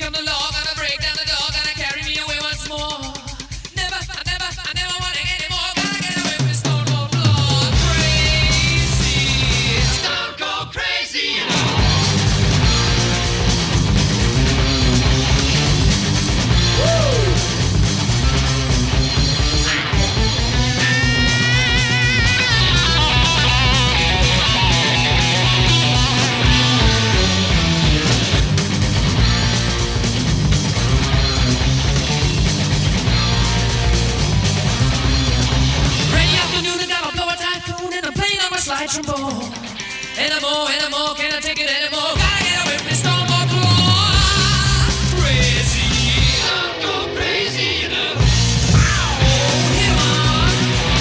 come the law, gonna break down the door, gonna carry me away once more. I never want it anymore. Gotta get away from Stone Cold floor. Crazy, Stone Cold crazy. Slide trombone. Anymore, can't I take it anymore? Gotta get away from this Stone Cold floor. Crazy, Stone Cold crazy, you know. Oh, him on.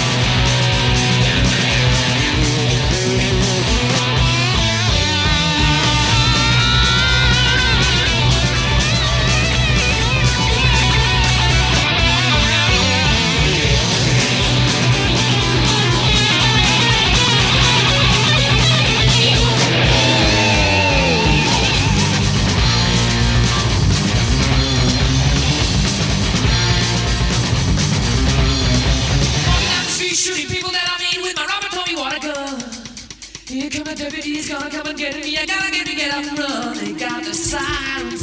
Shooting people that I mean with my Robert Tommy water gun. Here come the deputies, gonna come and get me. I gotta get out and run. They got the sirens